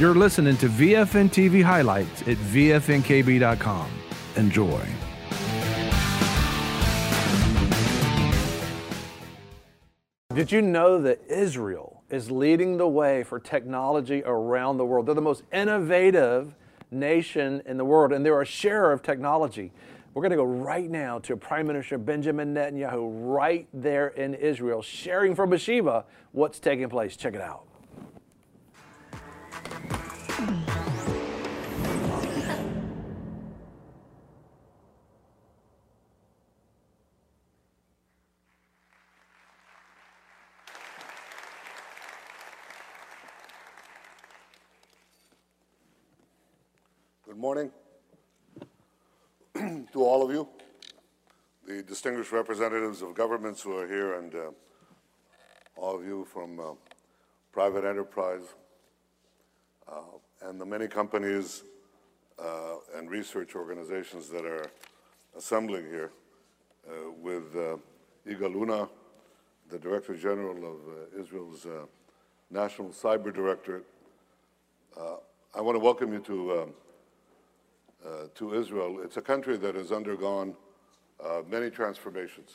You're listening to VFN TV highlights at VFNKB.com. Enjoy. Did you know that Israel is leading the way for technology around the world? They're the most innovative nation in the world, and they're a share of technology. We're going to go right now to Prime Minister Benjamin Netanyahu right there in Israel, sharing from Beersheba what's taking place. Check it out. Good morning to all of you, the distinguished representatives of governments who are here, and all of you from private enterprise, and the many companies and research organizations that are assembling here, with Yigal Luna, the Director General of Israel's National Cyber Directorate. I want to welcome you to Israel. It's a country that has undergone many transformations.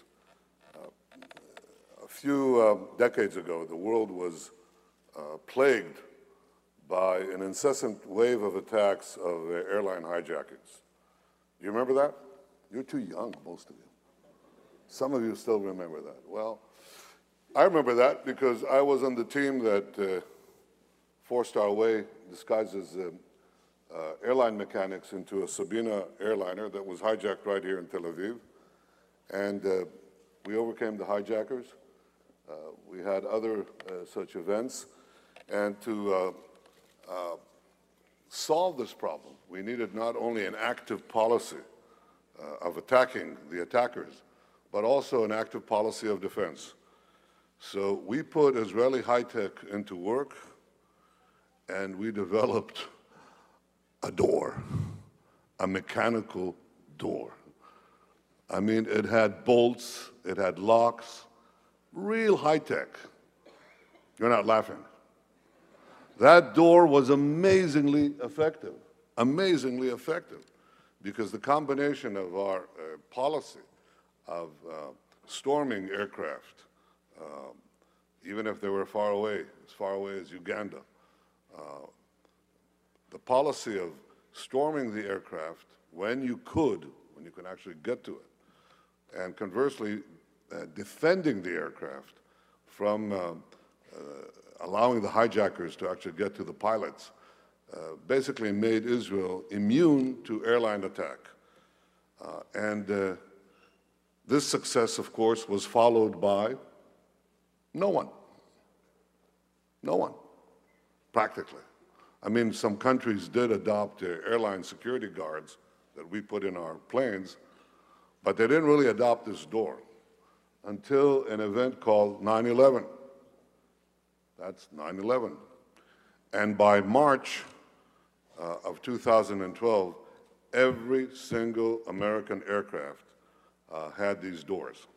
A few decades ago, the world was plagued by an incessant wave of attacks of airline hijackings. Do you remember that? You're too young, most of you. Some of you still remember that. Well, I remember that because I was on the team that forced our way, disguised as airline mechanics, into a Sabena airliner that was hijacked right here in Tel Aviv. And we overcame the hijackers. We had other such events. And to solve this problem, we needed not only an active policy of attacking the attackers, but also an active policy of defense. So we put Israeli high-tech into work, and we developed a door, a mechanical door. I mean, it had bolts, it had locks, real high-tech. You're not laughing. That door was amazingly effective, because the combination of our policy of storming aircraft, even if they were far away as Uganda, the policy of storming the aircraft when you can actually get to it, and conversely, defending the aircraft from allowing the hijackers to actually get to the pilots, basically made Israel immune to airline attack. And this success, of course, was followed by no one, practically. I mean, some countries did adopt airline security guards that we put in our planes, but they didn't really adopt this door until an event called 9/11. That's 9/11. And by March of 2012, every single American aircraft had these doors.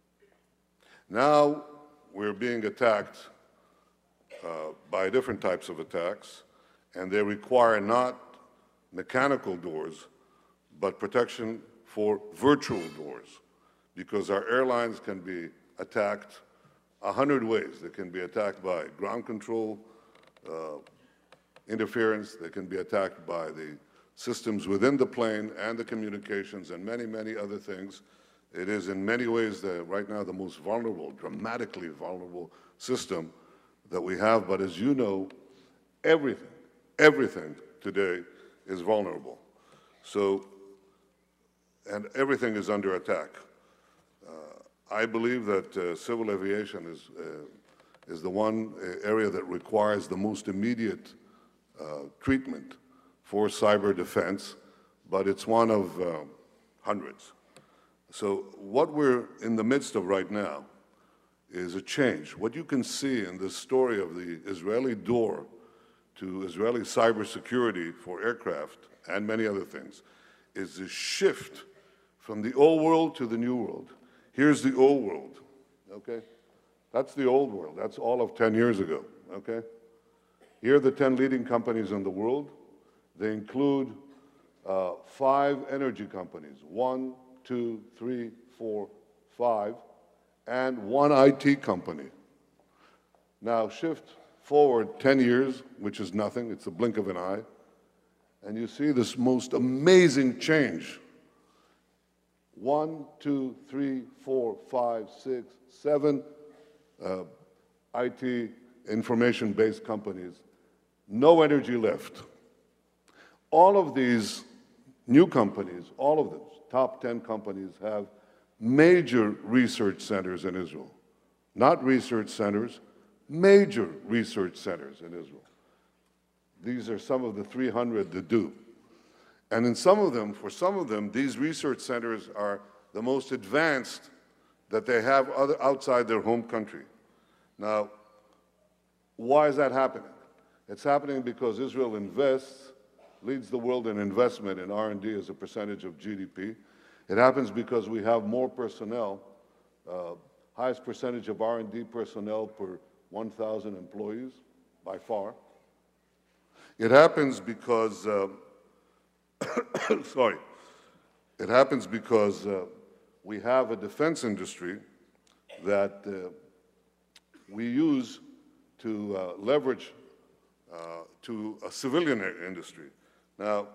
Now we're being attacked by different types of attacks, and they require not mechanical doors, but protection for virtual doors, because our airlines can be attacked 100 ways. They can be attacked by ground control interference. They can be attacked by the systems within the plane and the communications and many, many other things. It is in many ways right now the most vulnerable, dramatically vulnerable system that we have. But as you know, everything today is vulnerable. So, and everything is under attack. I believe that civil aviation is the one area that requires the most immediate treatment for cyber defense, but it's one of hundreds. So what we're in the midst of right now is a change. What you can see in this story of the Israeli door to Israeli cybersecurity for aircraft and many other things is a shift from the old world to the new world. Here's the old world, okay? That's the old world. That's all of 10 years ago, okay? Here are the 10 leading companies in the world. They include 5 energy companies, 1, 2, 3, 4, 5, and 1 IT company. Now shift forward 10 years, which is nothing, it's a blink of an eye, and you see this most amazing change. 1, 2, 3, 4, 5, 6, 7 IT information-based companies. No energy left. All of these new companies, all of them, top 10 companies, have major research centers in Israel. Not research centers, major research centers in Israel. These are some of the 300 that do. And in some of them, for some of them, these research centers are the most advanced that they have outside their home country. Now, why is that happening? It's happening because Israel leads the world in investment in R&D as a percentage of GDP. It happens because we have more personnel, highest percentage of R&D personnel per 1,000 employees, by far. It happens because, it happens because we have a defense industry that we use to leverage to a civilian industry. Now,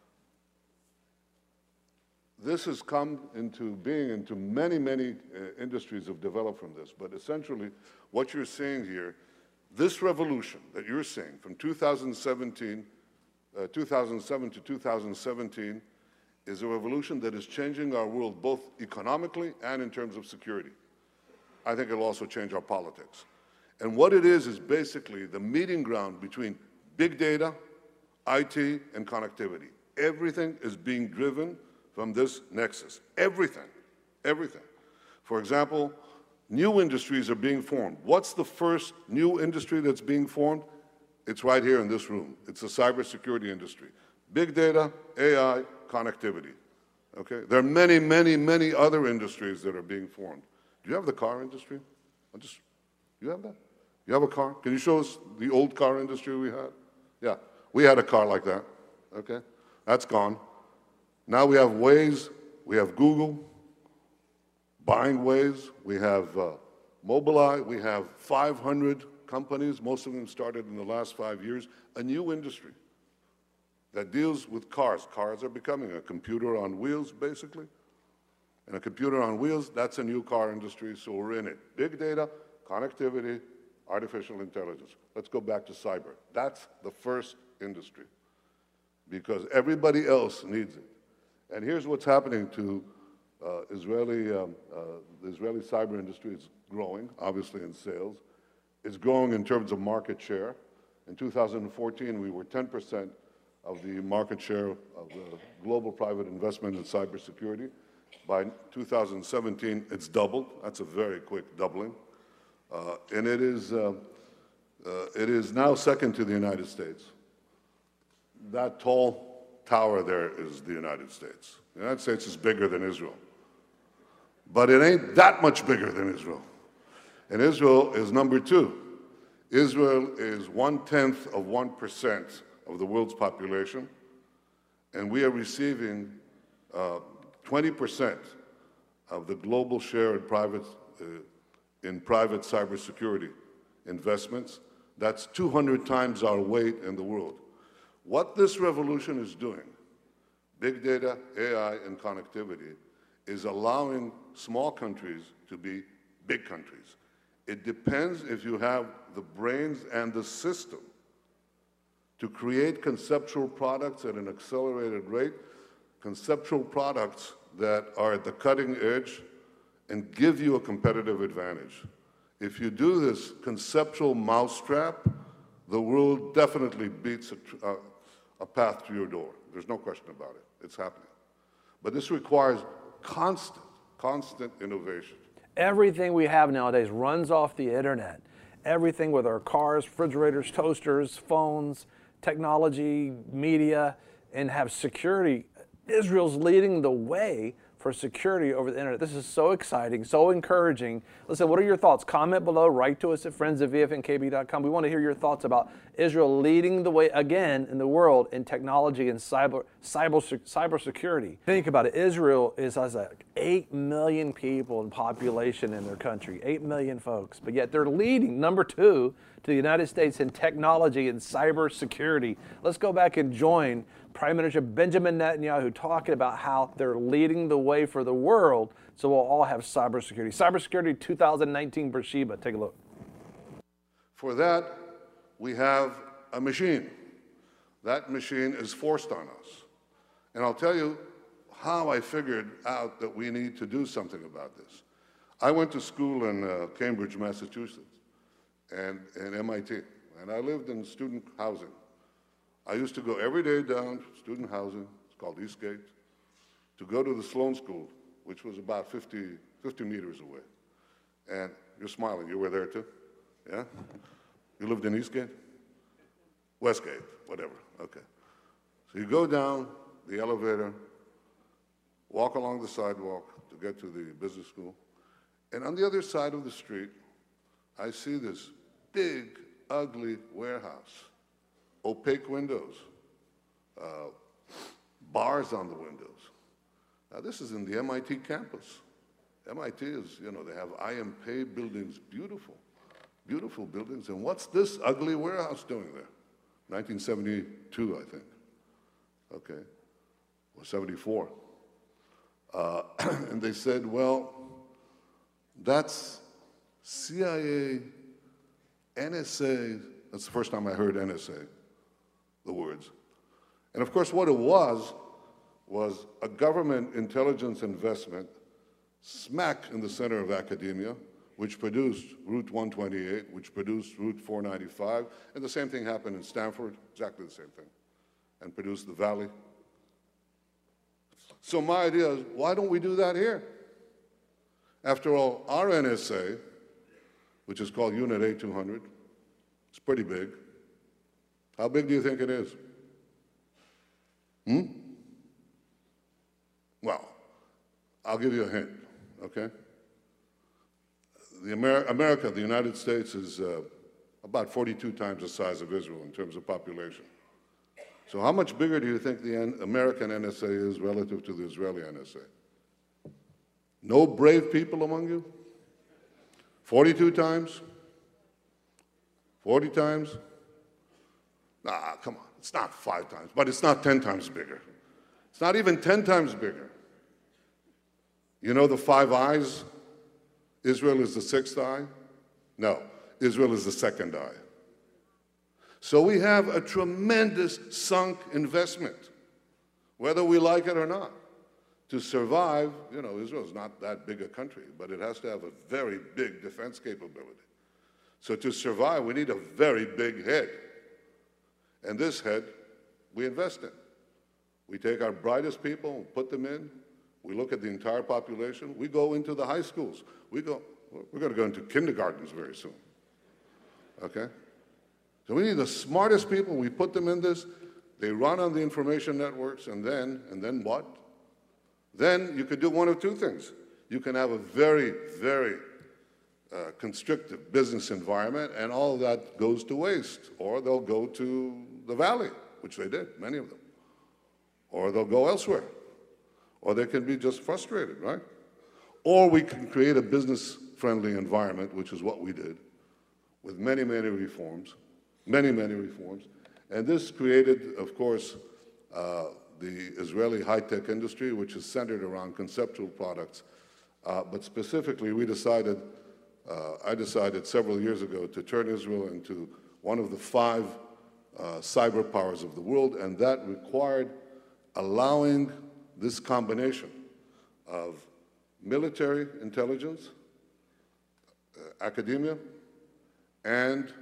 this has come into being into many industries have developed from this, but essentially what you're seeing here, this revolution that you're seeing from 2007 to 2017 is a revolution that is changing our world both economically and in terms of security. I think it'll also change our politics. And what it is basically the meeting ground between big data, IT, and connectivity. Everything is being driven from this nexus. Everything. For example, new industries are being formed. What's the first new industry that's being formed? It's right here in this room. It's the cybersecurity industry. Big data, AI, connectivity. Okay? There are many other industries that are being formed. Do you have the car industry? You have that? You have a car? Can you show us the old car industry we had? Yeah, we had a car like that, okay? That's gone. Now we have Waze, we have Google, buying Waze, we have Mobileye, we have 500 companies, most of them started in the last 5 years, a new industry that deals with cars. Cars are becoming a computer on wheels, basically. And a computer on wheels, that's a new car industry, so we're in it. Big data, connectivity, artificial intelligence. Let's go back to cyber. That's the first industry because everybody else needs it. And here's what's happening to the Israeli cyber industry. It's growing, obviously, in sales. It's growing in terms of market share. In 2014, we were 10% of the market share of the global private investment in cybersecurity. By 2017, it's doubled. That's a very quick doubling. And it is now second to the United States. That tall tower there is the United States. The United States is bigger than Israel. But it ain't that much bigger than Israel. And Israel is number 2. Israel is 0.1% of the world's population, and we are receiving 20% of the global share in private cybersecurity investments. That's 200 times our weight in the world. What this revolution is doing, big data, AI, and connectivity, is allowing small countries to be big countries. It depends if you have the brains and the system to create conceptual products at an accelerated rate, conceptual products that are at the cutting edge and give you a competitive advantage. If you do this conceptual mousetrap, the world definitely beats a path to your door. There's no question about it. It's happening. But this requires constant innovation. Everything we have nowadays runs off the internet. Everything with our cars, refrigerators, toasters, phones, technology, media, and have security. Israel's leading the way for security over the internet. This is so exciting, so encouraging. Listen, what are your thoughts? Comment below, write to us at friends@vfnkb.com. We want to hear your thoughts about Israel leading the way again in the world in technology and cybersecurity. Think about it. Israel is like 8 million people in population in their country, 8 million folks, but yet they're leading, number 2, to the United States in technology and cybersecurity. Let's go back and join Prime Minister Benjamin Netanyahu talking about how they're leading the way for the world so we'll all have cybersecurity. Cybersecurity 2019 Beersheba. Take a look. For that, we have a machine. That machine is forced on us. And I'll tell you how I figured out that we need to do something about this. I went to school in Cambridge, Massachusetts, and MIT, and I lived in student housing. I used to go every day down to student housing, it's called Eastgate, to go to the Sloan School, which was about 50 meters away. And you're smiling, you were there too? Yeah? You lived in Eastgate? Westgate, whatever, okay. So you go down the elevator, walk along the sidewalk to get to the business school, and on the other side of the street, I see this big, ugly warehouse. Opaque windows, bars on the windows. Now, this is in the MIT campus. MIT is, they have IMP buildings, beautiful, beautiful buildings. And what's this ugly warehouse doing there? 1972, I think. Okay, or 74. And they said, well, that's CIA, NSA. That's the first time I heard NSA. The words. And of course, what it was a government intelligence investment smack in the center of academia, which produced Route 128, which produced Route 495, and the same thing happened in Stanford, exactly the same thing, and produced the Valley. So my idea is, why don't we do that here? After all, our NSA, which is called Unit A200, it's pretty big. How big do you think it is? Well, I'll give you a hint, okay? America, the United States, is about 42 times the size of Israel in terms of population. So how much bigger do you think the American NSA is relative to the Israeli NSA? No brave people among you? 42 times? 40 times? Nah, come on, it's not 5 times, but it's not 10 times bigger. It's not even 10 times bigger. You know the 5 eyes? Israel is the 6th eye? No, Israel is the 2nd eye. So we have a tremendous sunk investment, whether we like it or not. To survive, Israel is not that big a country, but it has to have a very big defense capability. So to survive, we need a very big head. And this head, we invest in. We take our brightest people and put them in. We look at the entire population. We go into the high schools. We're going to go into kindergartens very soon. Okay? So we need the smartest people. We put them in this. They run on the information networks, and then what? Then you could do one of 2 things. You can have a very, very constrictive business environment, and all of that goes to waste. Or they'll go to the Valley, which they did, many of them. Or they'll go elsewhere. Or they can be just frustrated, right? Or we can create a business-friendly environment, which is what we did, with many, many reforms, many, many reforms. And this created, of course, the Israeli high-tech industry, which is centered around conceptual products. But specifically, I decided several years ago to turn Israel into one of the 5 cyber powers of the world, and that required allowing this combination of military intelligence, academia, and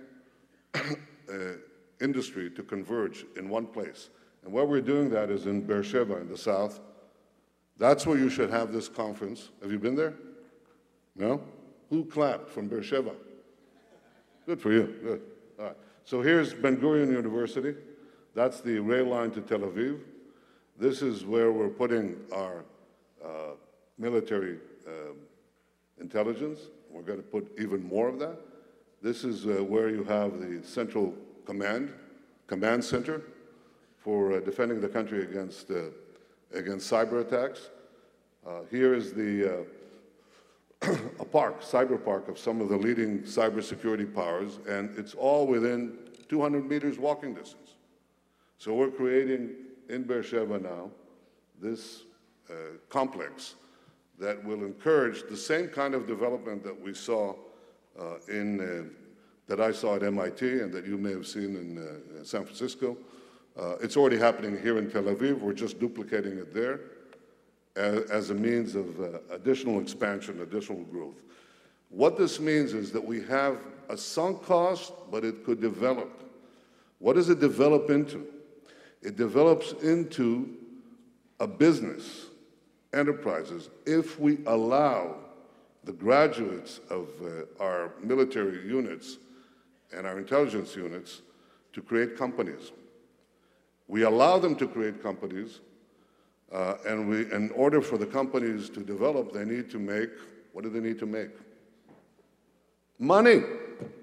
industry to converge in one place. And where we're doing that is in Beersheba in the south. That's where you should have this conference. Have you been there? No? Who clapped from Beersheba? Good for you, good. All right. So here's Ben Gurion University. That's the rail line to Tel Aviv. This is where we're putting our military intelligence. We're going to put even more of that. This is where you have the central command center for defending the country against cyber attacks. Here is the a park, cyber park, of some of the leading cybersecurity powers, and it's all within 200 meters walking distance. So we're creating in Beersheba now this complex that will encourage the same kind of development that we saw that I saw at MIT and that you may have seen in San Francisco. It's already happening here in Tel Aviv. We're just duplicating it there as a means of additional expansion, additional growth. What this means is that we have a sunk cost, but it could develop. What does it develop into? It develops into a business, enterprises, if we allow the graduates of our military units and our intelligence units to create companies. We allow them to create companies, and in order for the companies to develop, they need to make, what do they need to make? Money.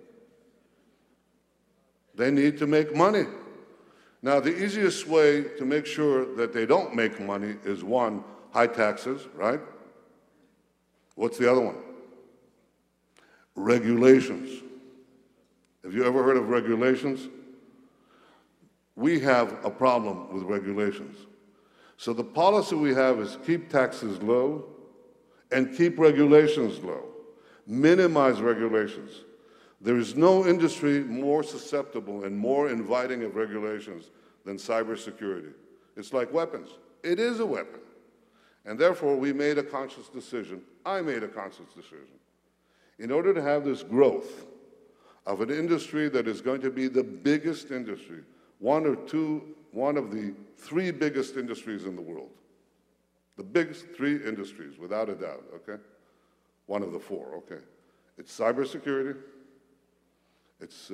They need to make money. Now, the easiest way to make sure that they don't make money is, one, high taxes, right? What's the other one? Regulations. Have you ever heard of regulations? We have a problem with regulations. So the policy we have is keep taxes low and keep regulations low. Minimize regulations. There is no industry more susceptible and more inviting of regulations than cybersecurity. It's like weapons. It is a weapon. And therefore, we made a conscious decision. I made a conscious decision. In order to have this growth of an industry that is going to be the biggest industry, one of the three biggest industries in the world. The biggest three industries, without a doubt, okay? One of the four, okay. It's cybersecurity, it's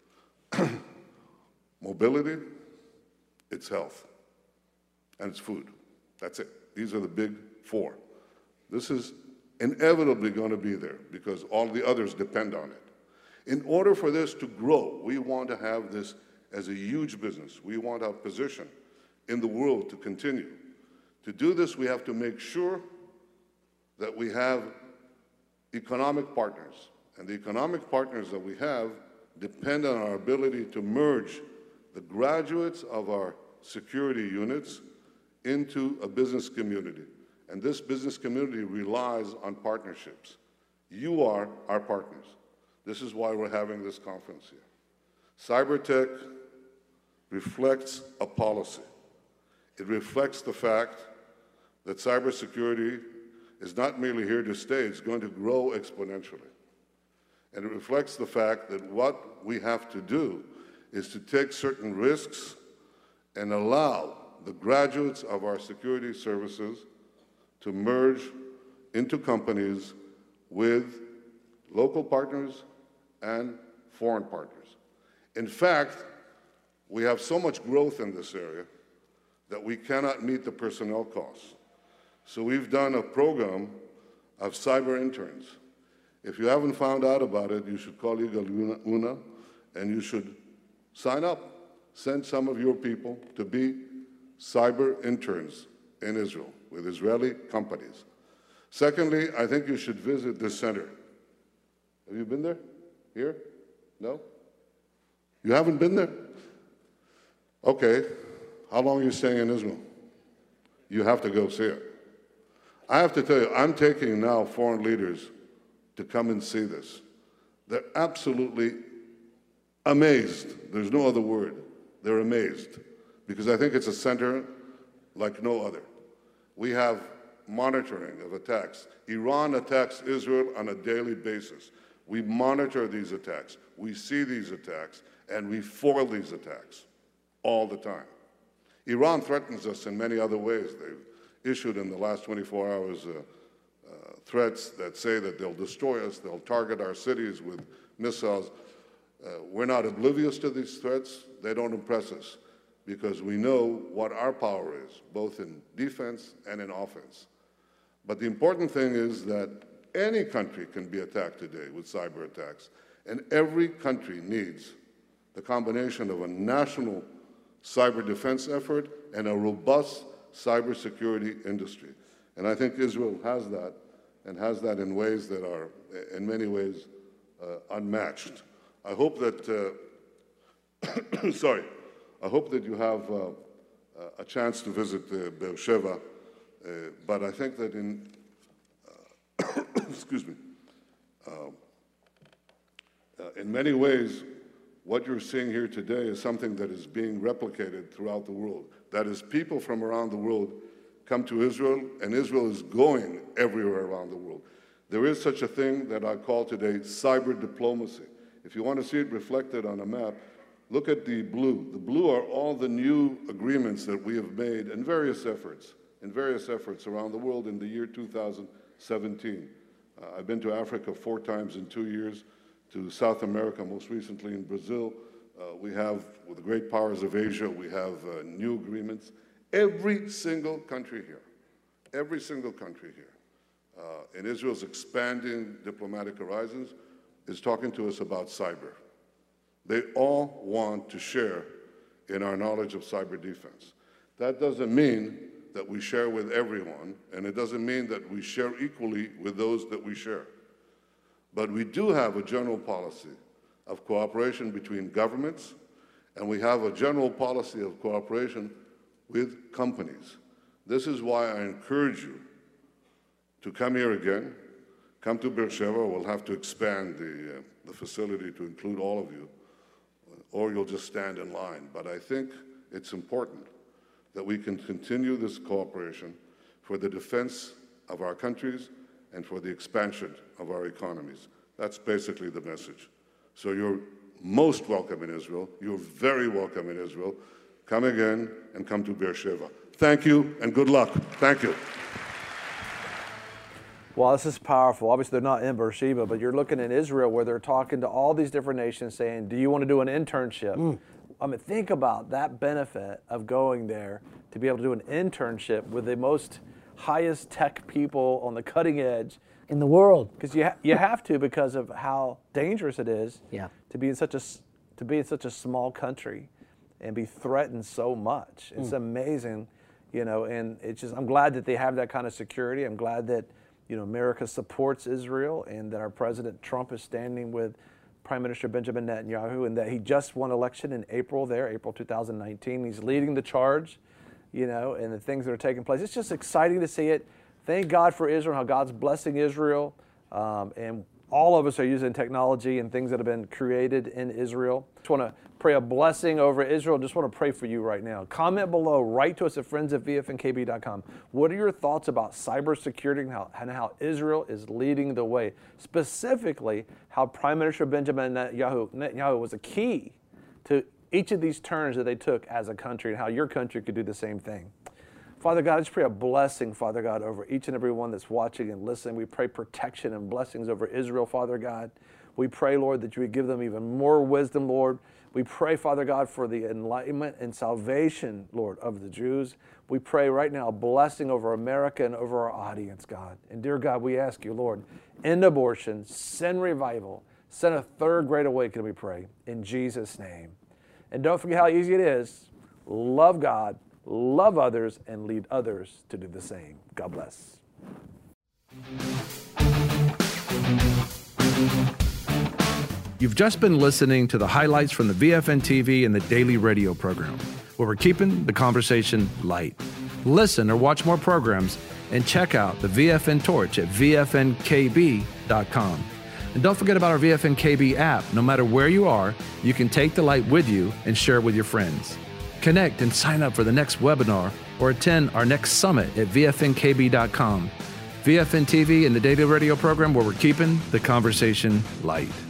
mobility, it's health, and it's food. That's it. These are the big four. This is inevitably going to be there because all the others depend on it. In order for this to grow, we want to have this as a huge business. We want our position in the world to continue. To do this, we have to make sure that we have economic partners. And the economic partners that we have depend on our ability to merge the graduates of our security units into a business community. And this business community relies on partnerships. You are our partners. This is why we're having this conference here. Cybertech reflects a policy. It reflects the fact that cybersecurity is not merely here to stay, it's going to grow exponentially. And it reflects the fact that what we have to do is to take certain risks and allow the graduates of our security services to merge into companies with local partners and foreign partners. In fact, we have so much growth in this area that we cannot meet the personnel costs. So we've done a program of cyber interns. If you haven't found out about it, you should call Yigal Una, and you should sign up. Send some of your people to be cyber interns in Israel with Israeli companies. Secondly, I think you should visit this center. Have you been there? Here? No? You haven't been there? Okay. How long are you staying in Israel? You have to go see it. I have to tell you, I'm taking now foreign leaders to come and see this. They're absolutely amazed. There's no other word. They're amazed because I think it's a center like no other. We have monitoring of attacks. Iran attacks Israel on a daily basis. We monitor these attacks. We see these attacks, and we foil these attacks all the time. Iran threatens us in many other ways. They've issued in the last 24 hours threats that say that they'll destroy us, they'll target our cities with missiles. We're not oblivious to these threats. They don't impress us because we know what our power is, both in defense and in offense. But the important thing is that any country can be attacked today with cyber attacks, and every country needs the combination of a national cyber defense effort and a robust cybersecurity industry. And I think Israel has that, and has that in ways that are, in many ways, unmatched. I hope that, I hope that you have a chance to visit Beersheba, but I think that in, excuse me, in many ways, what you're seeing here today is something that is being replicated throughout the world. That is, people from around the world come to Israel, and Israel is going everywhere around the world. There is such a thing that I call today cyber diplomacy. If you want to see it reflected on a map, look at the blue. The blue are all the new agreements that we have made in various efforts around the world in the year 2017. I've been to Africa 4 times in 2 years, to South America, most recently in Brazil. We have, with the great powers of Asia, we have new agreements. Every single country here, in Israel's expanding diplomatic horizons, is talking to us about cyber. They all want to share in our knowledge of cyber defense. That doesn't mean that we share with everyone, and it doesn't mean that we share equally with those that we share. But we do have a general policy of cooperation between governments, and we have a general policy of cooperation with companies. This is why I encourage you to come here again, come to Beersheba. We'll have to expand the facility to include all of you, or you'll just stand in line. But I think it's important that we can continue this cooperation for the defense of our countries and for the expansion of our economies. That's basically the message. So you're most welcome in Israel. You're very welcome in Israel. Come again and come to Beersheba. Thank you and good luck. Thank you. Well, this is powerful. Obviously, they're not in Beersheba, but you're looking at Israel where they're talking to all these different nations saying, do you want to do an internship? I mean, think about that benefit of going there to be able to do an internship with the most highest tech people on the cutting edge in the world. Because you have to, because of how dangerous it is to be in such a small country and be threatened so much. It's amazing, you know, and it's just, I'm glad that they have that kind of security. I'm glad that, you know, America supports Israel and that our President Trump is standing with Prime Minister Benjamin Netanyahu, and that he just won election in April 2019. He's leading the charge, you know, and the things that are taking place. It's just exciting to see it. Thank God for Israel, how God's blessing Israel. And all of us are using technology and things that have been created in Israel. Just want to pray a blessing over Israel. Just want to pray for you right now. Comment below. Write to us at friends@vfnkb.com. What are your thoughts about cybersecurity and how Israel is leading the way? Specifically, how Prime Minister Benjamin Netanyahu was a key to each of these turns that they took as a country, and how your country could do the same thing. Father God, I just pray a blessing, Father God, over each and every one that's watching and listening. We pray protection and blessings over Israel, Father God. We pray, Lord, that you would give them even more wisdom, Lord. We pray, Father God, for the enlightenment and salvation, Lord, of the Jews. We pray right now a blessing over America and over our audience, God. And dear God, we ask you, Lord, end abortion, send revival, send a third great awakening, we pray, in Jesus' name. And don't forget how easy it is. Love God, love others, and lead others to do the same. God bless. You've just been listening to the highlights from the VFN TV and the daily radio program, where we're keeping the conversation light. Listen or watch more programs and check out the VFN Torch at vfnkb.com. And don't forget about our VFNKB app. No matter where you are, you can take the light with you and share it with your friends. Connect and sign up for the next webinar or attend our next summit at vfnkb.com. VFN TV and the daily radio program, where we're keeping the conversation light.